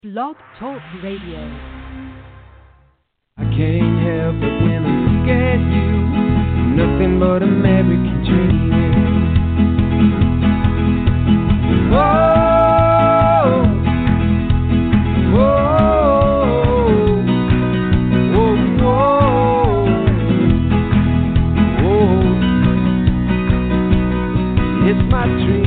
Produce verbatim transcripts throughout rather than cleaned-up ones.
Blog Talk Radio. I can't help it when I look at you. Nothing but American dreaming. Whoa, whoa, whoa, whoa, whoa. It's my dream.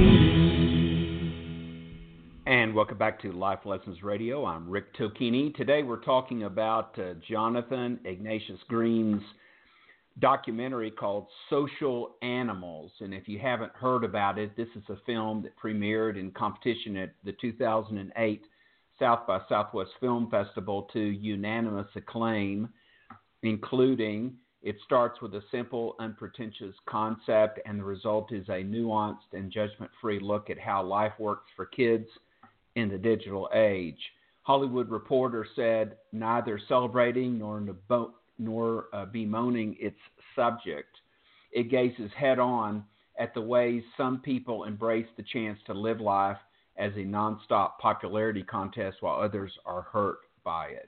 And welcome back to Life Lessons Radio. I'm Rick Tocchini. Today we're talking about uh, Jonathan Ignatius Green's documentary called Social Animals. And if you haven't heard about it, this is a film that premiered in competition at the two thousand eight South by Southwest Film Festival to unanimous acclaim, including it starts with a simple, unpretentious concept, and the result is a nuanced and judgment-free look at how life works for kids in the digital age. Hollywood Reporter said, neither celebrating nor nebo- nor uh, bemoaning its subject, it gazes head-on at the ways some people embrace the chance to live life as a nonstop popularity contest while others are hurt by it.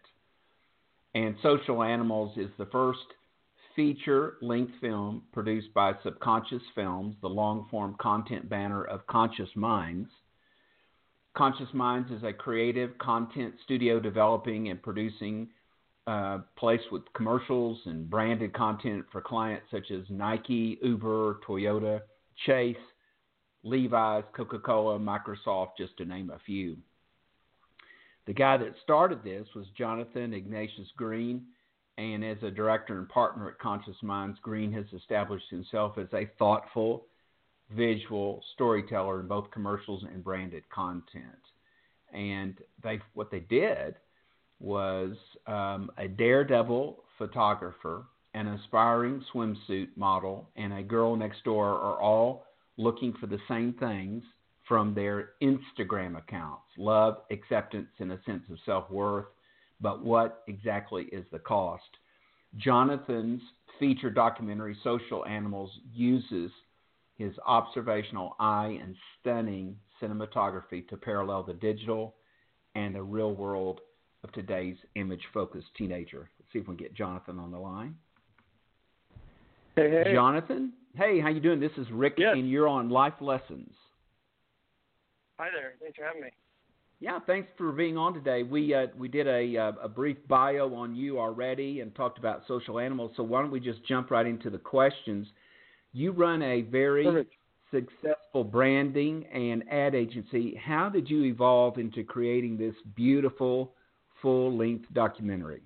And Social Animals is the first feature-length film produced by Subconscious Films, the long-form content banner of Conscious Minds. Conscious Minds is a creative content studio developing and producing uh, place with commercials and branded content for clients such as Nike, Uber, Toyota, Chase, Levi's, Coca-Cola, Microsoft, just to name a few. The guy that started this was Jonathan Ignatius Green, and as a director and partner at Conscious Minds, Green has established himself as a thoughtful, visual storyteller in both commercials and branded content. And they, what they did was um, a daredevil photographer, an aspiring swimsuit model, and a girl next door are all looking for the same things from their Instagram accounts: love, acceptance, and a sense of self-worth. But what exactly is the cost? Jonathan's feature documentary, Social Animals, uses his observational eye and stunning cinematography to parallel the digital and the real world of today's image-focused teenager. Let's see if we can get Jonathan on the line. Hey, hey. Jonathan, hey, how you doing? This is Rick, yes. And you're on Life Lessons. Hi there. Thanks for having me. Yeah, thanks for being on today. We uh, we did a uh, a brief bio on you already and talked about Social Animals, so why don't we just jump right into the questions. You run a very Perfect. successful branding and ad agency. How did you evolve into creating this beautiful full-length documentary?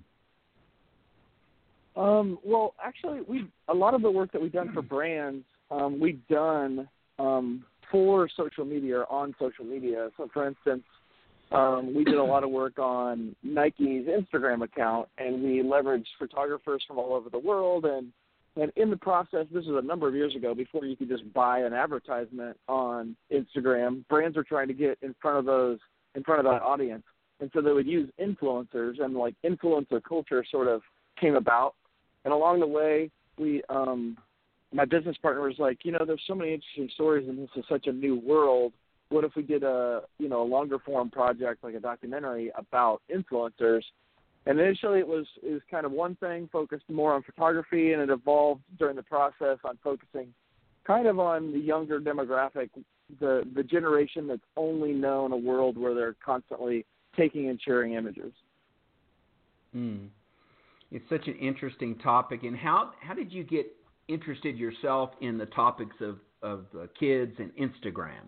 Um, well, actually, we a lot of the work that we've done for brands, um, we've done um, for social media or on social media. So, for instance, um, we did a lot of work on Nike's Instagram account, and we leveraged photographers from all over the world. And And in the process, this was a number of years ago, before you could just buy an advertisement on Instagram, brands were trying to get in front of those, in front of that audience. And so they would use influencers, and like influencer culture sort of came about. And along the way, we, um, my business partner was like, you know, there's so many interesting stories, and this is such a new world. What if we did a, you know, a longer form project, like a documentary about influencers? And initially it was it was kind of one thing, focused more on photography, and it evolved during the process on focusing kind of on the younger demographic, the the generation that's only known a world where they're constantly taking and sharing images. Mm. It's such an interesting topic. And how, how did you get interested yourself in the topics of, of uh, kids and Instagram?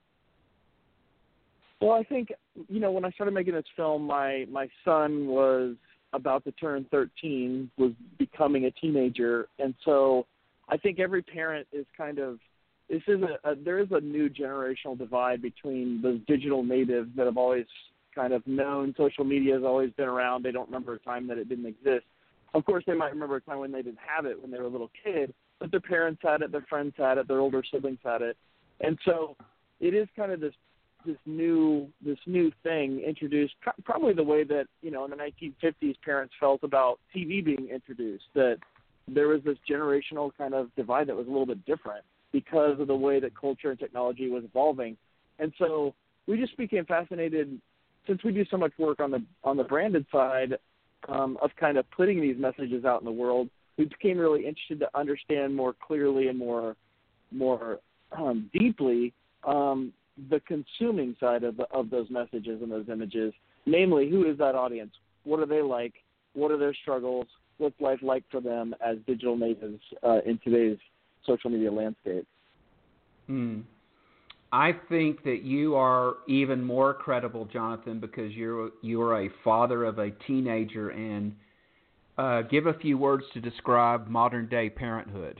Well, I think, you know, when I started making this film, my, my son was about to turn thirteen, was becoming a teenager. And so I think every parent is kind of, this is a, a there is a new generational divide between those digital natives that have always kind of known social media has always been around. They don't remember a time that it didn't exist. Of course, they might remember a time when they didn't have it when they were a little kid, but their parents had it, their friends had it, their older siblings had it. And so it is kind of this this new this new thing introduced, probably the way that, you know, in the nineteen fifties parents felt about T V being introduced, that there was this generational kind of divide that was a little bit different because of the way that culture and technology was evolving. And so we just became fascinated since we do so much work on the on the branded side um, of kind of putting these messages out in the world, we became really interested to understand more clearly and more more um, deeply um, the consuming side of the, of those messages and those images. Namely, who is that audience? What are they like? What are their struggles? What's life like for them as digital natives uh, in today's social media landscape? Hmm. I think that you are even more credible, Jonathan, because you're you're a father of a teenager. And uh, give a few words to describe modern day parenthood.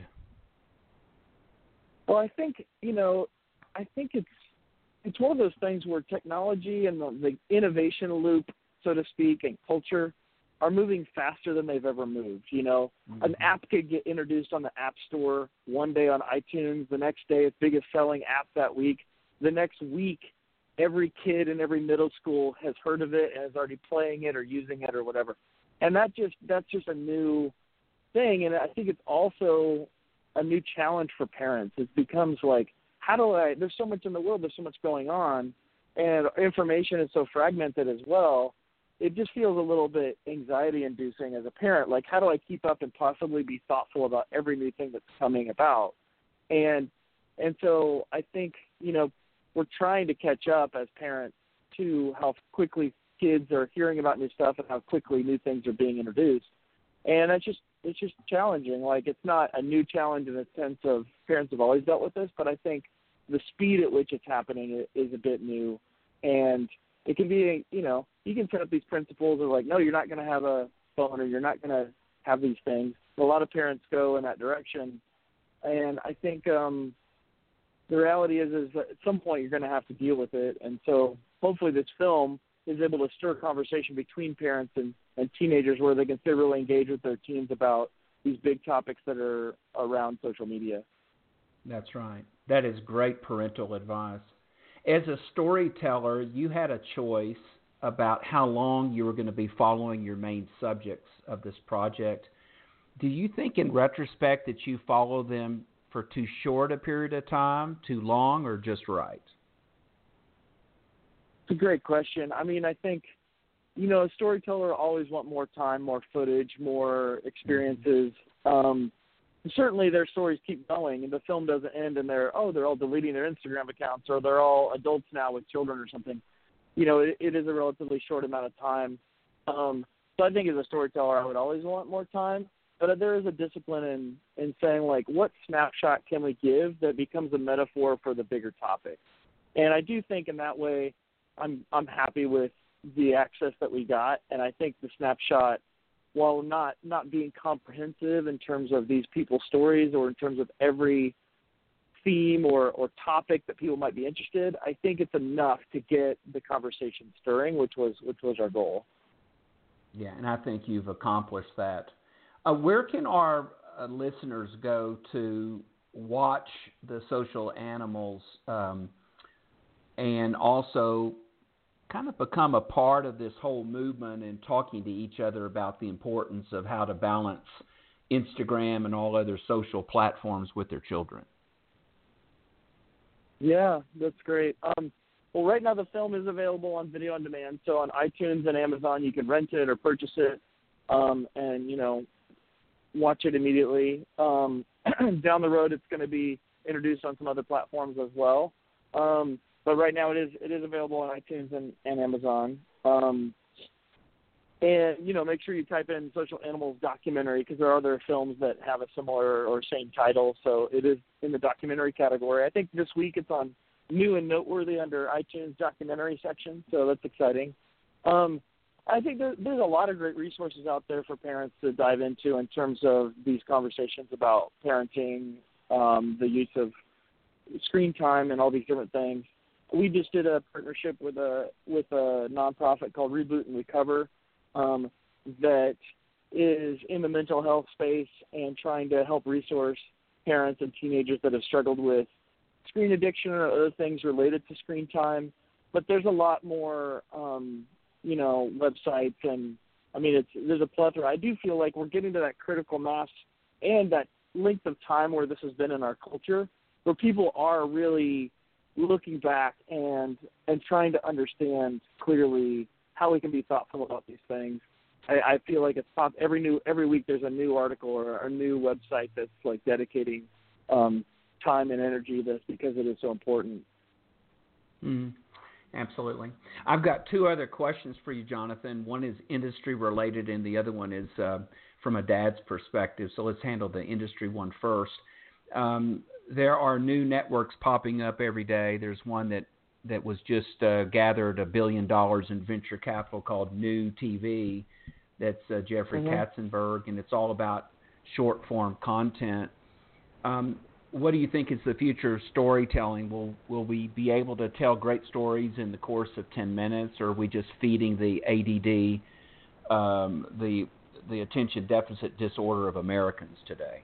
Well, I think you know, I think it's it's one of those things where technology and the, the innovation loop, so to speak, and culture are moving faster than they've ever moved. You know, mm-hmm. An app could get introduced on the App Store one day on iTunes, the next day it's biggest selling app that week. The next week, every kid in every middle school has heard of it and is already playing it or using it or whatever. And that just that's just a new thing. And I think it's also a new challenge for parents. It becomes like, how do I, there's so much in the world, there's so much going on, and information is so fragmented as well. It just feels a little bit anxiety-inducing as a parent. Like, how do I keep up and possibly be thoughtful about every new thing that's coming about? And and so I think, you know, we're trying to catch up as parents to how quickly kids are hearing about new stuff and how quickly new things are being introduced. And that's just, it's just challenging. Like, it's not a new challenge in the sense of parents have always dealt with this, but I think the speed at which it's happening is a bit new. And it can be, you know, you can set up these principles of like, no, you're not going to have a phone or you're not going to have these things. A lot of parents go in that direction. And I think um, the reality is, is that at some point you're going to have to deal with it. And so hopefully this film is able to stir conversation between parents and, and teenagers where they can still really engage with their teens about these big topics that are around social media. That's right. That is great parental advice. As a storyteller, you had a choice about how long you were going to be following your main subjects of this project. Do you think in retrospect that you follow them for too short a period of time, too long, or just right? It's a great question. I mean, I think, you know, a storyteller always want more time, more footage, more experiences. Mm-hmm. Um, certainly their stories keep going, and the film doesn't end and they're, oh, they're all deleting their Instagram accounts or they're all adults now with children or something. You know, it, it is a relatively short amount of time. Um, so I think as a storyteller, I would always want more time. But there is a discipline in, in saying, like, what snapshot can we give that becomes a metaphor for the bigger topic? And I do think in that way I'm I'm happy with the access that we got. And I think the snapshot, while not, not being comprehensive in terms of these people's stories or in terms of every theme or, or topic that people might be interested, I think it's enough to get the conversation stirring, which was which was our goal. Yeah, and I think you've accomplished that. Uh, where can our uh, listeners go to watch the Social Animals um, and also kind of become a part of this whole movement and talking to each other about the importance of how to balance Instagram and all other social platforms with their children? Yeah, that's great. Um, well, right now the film is available on video on demand. So on iTunes and Amazon, you can rent it or purchase it um, and, you know, watch it immediately. Um, down the road, it's going to be introduced on some other platforms as well. Um, but right now it is it is available on iTunes and, and Amazon. Um, and, you know, make sure you type in Social Animals documentary because there are other films that have a similar or same title. So it is in the documentary category. I think this week it's on New and Noteworthy under iTunes documentary section. So that's exciting. Um, I think there, there's a lot of great resources out there for parents to dive into in terms of these conversations about parenting, um, the use of screen time and all these different things. We just did a partnership with a with a nonprofit called Reboot and Recover um, that is in the mental health space and trying to help resource parents and teenagers that have struggled with screen addiction or other things related to screen time. But there's a lot more um, you know, websites, and I mean, it's there's a plethora. I do feel like we're getting to that critical mass and that length of time where this has been in our culture, where people are really looking back and and trying to understand clearly how we can be thoughtful about these things. I, I feel like it's pop every new every week. There's a new article or a new website that's like dedicating um, time and energy to this because it is so important. Mm, absolutely. I've got two other questions for you, Jonathan. One is industry related, and the other one is uh, from a dad's perspective. So let's handle the industry one first. Um, there are new networks popping up every day. There's one that that was just uh, gathered a billion dollars in venture capital called New T V. That's uh, Jeffrey mm-hmm. Katzenberg, and it's all about short-form content. Um, what do you think is the future of storytelling? Will will we be able to tell great stories in the course of ten minutes, or are we just feeding the A D D, um, the the attention deficit disorder of Americans today?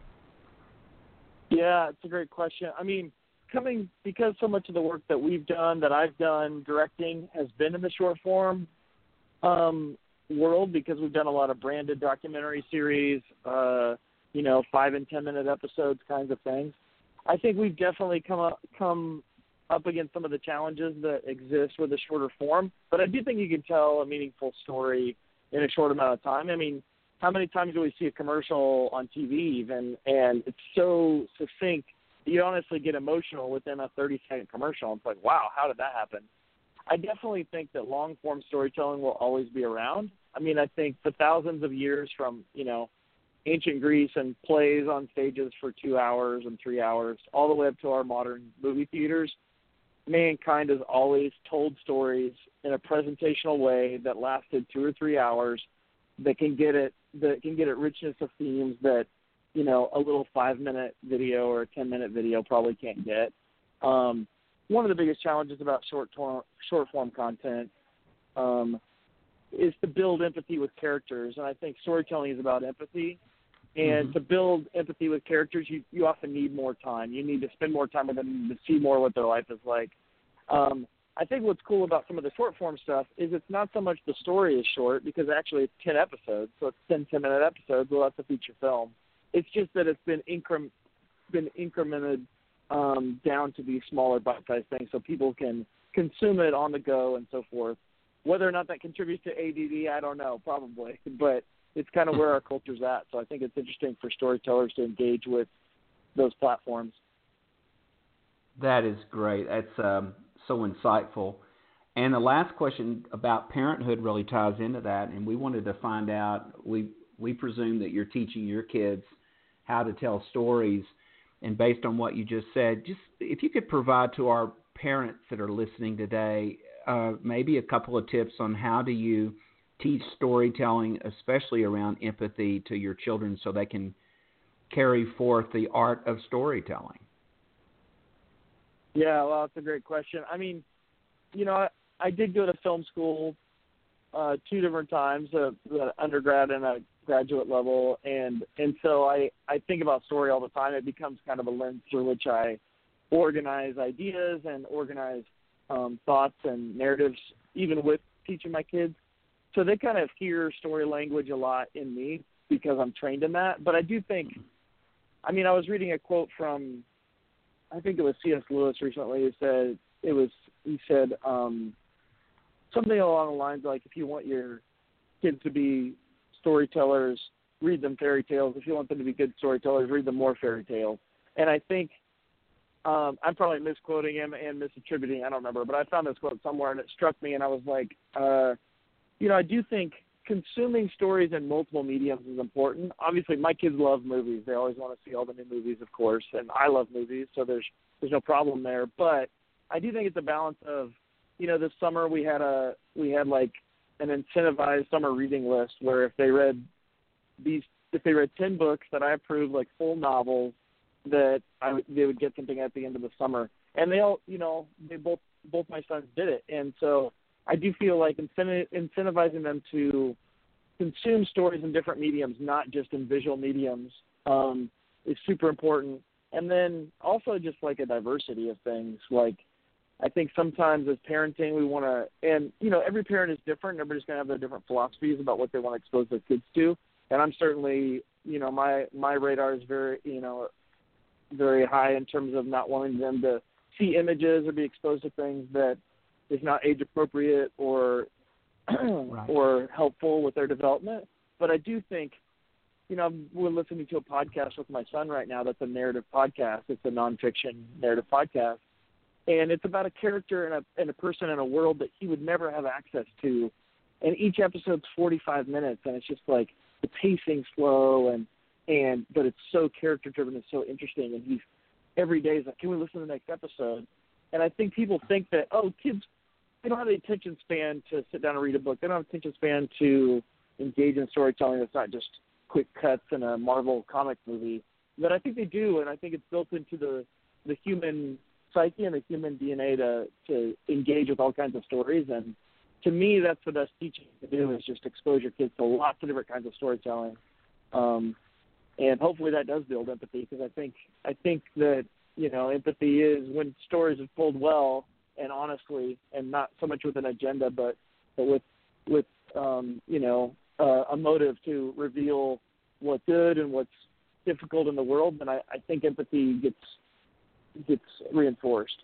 Yeah, it's a great question. I mean, coming because so much of the work that we've done, that I've done directing, has been in the short form um, world, because we've done a lot of branded documentary series, uh, you know, five and ten minute episodes kinds of things. I think we've definitely come up, come up against some of the challenges that exist with the shorter form, but I do think you can tell a meaningful story in a short amount of time. I mean, how many times do we see a commercial on T V even, and it's so succinct, you honestly get emotional within a thirty-second commercial. It's like, wow, how did that happen? I definitely think that long-form storytelling will always be around. I mean, I think for thousands of years, from, you know, ancient Greece and plays on stages for two hours and three hours, all the way up to our modern movie theaters, mankind has always told stories in a presentational way that lasted two or three hours, that can get it, that can get at richness of themes that, you know, a little five-minute video or a ten-minute video probably can't get. Um, one of the biggest challenges about short-form short-form content um, is to build empathy with characters, and I think storytelling is about empathy. And mm-hmm. to build empathy with characters, you, you often need more time. You need to spend more time with them to see more what their life is like. Um, I think what's cool about some of the short-form stuff is it's not so much the story is short, because actually it's ten episodes, so it's ten ten-minute episodes. Well, that's a feature film. It's just that it's been incre- been incremented um, down to these smaller bite-sized things so people can consume it on the go and so forth. Whether or not that contributes to A D D, I don't know, probably. But it's kind of where our culture's at. So I think it's interesting for storytellers to engage with those platforms. That is great. That's um, so insightful. And the last question about parenthood really ties into that, and we wanted to find out, we we presume that you're teaching your kids how to tell stories, and based on what you just said, just if you could provide to our parents that are listening today, uh, maybe a couple of tips on how do you teach storytelling, especially around empathy, to your children so they can carry forth the art of storytelling. Yeah, well, that's a great question. I mean, you know, I, I did go to film school uh, two different times, uh, undergrad and a graduate level, and and so I, I think about story all the time. It becomes kind of a lens through which I organize ideas and organize um, thoughts and narratives, even with teaching my kids. So they kind of hear story language a lot in me because I'm trained in that. But I do think, I mean, I was reading a quote from, I think it was C S Lewis recently. He said, it was, he said um, something along the lines like, if you want your kids to be storytellers, read them fairy tales. If you want them to be good storytellers, read them more fairy tales. And I think, um, I'm probably misquoting him and misattributing, I don't remember, but I found this quote somewhere and it struck me, and I was like, uh, you know, I do think consuming stories in multiple mediums is important. Obviously, my kids love movies. They always want to see all the new movies, of course, and I love movies, so there's there's no problem there. But I do think it's a balance of, you know, this summer we had a we had like an incentivized summer reading list where if they read these if they read ten books that I approved, like full novels, that I would, they would get something at the end of the summer. And they all, you know, they both both my sons did it, and so I do feel like incentivizing them to consume stories in different mediums, not just in visual mediums, um, is super important. And then also just like a diversity of things. Like I think sometimes as parenting, we want to, and, you know, every parent is different. Everybody's going to have their different philosophies about what they want to expose their kids to. And I'm certainly, you know, my, my radar is very, you know, very high in terms of not wanting them to see images or be exposed to things that is not age appropriate or right. or helpful with their development. But I do think, you know, we're listening to a podcast with my son right now that's a narrative podcast. It's a nonfiction narrative podcast. And it's about a character and a, and a person in a world that he would never have access to. And each episode's forty-five minutes, and it's just like the pacing slow, and, and but it's so character-driven and so interesting. And he's every day is like, can we listen to the next episode? And I think people think that, oh, kids, they don't have the attention span to sit down and read a book. They don't have the attention span to engage in storytelling that's not just quick cuts in a Marvel comic movie. But I think they do, and I think it's built into the, the human psyche and the human D N A to, to engage with all kinds of stories. And to me, that's the best teaching to do, is just expose your kids to lots of different kinds of storytelling. Um, and hopefully that does build empathy, because I think I think that, you know, empathy is when stories are told well and honestly, and not so much with an agenda, but, but with, with um, you know, uh, a motive to reveal what's good and what's difficult in the world. And I, I think empathy gets gets reinforced.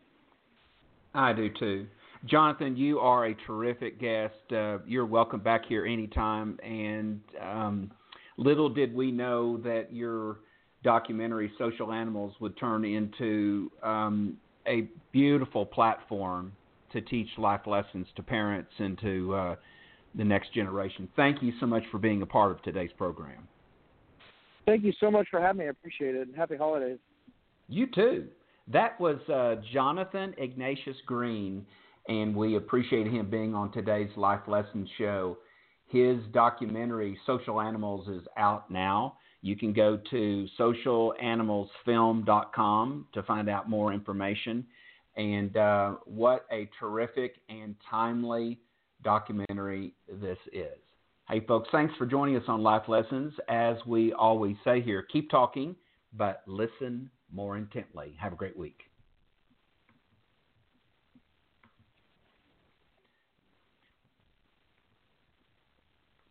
I do too. Jonathan, you are a terrific guest. Uh, you're welcome back here anytime. And um, little did we know that your documentary, Social Animals, would turn into um, a beautiful platform to teach life lessons to parents and to uh, the next generation. Thank you so much for being a part of today's program. Thank you so much for having me. I appreciate it. And happy holidays. You too. That was uh, Jonathan Ignatius Green, and we appreciate him being on today's Life Lessons show. His documentary, Social Animals, is out now. You can go to social animals film dot com to find out more information. And uh, what a terrific and timely documentary this is. Hey, folks, thanks for joining us on Life Lessons. As we always say here, keep talking, but listen more intently. Have a great week.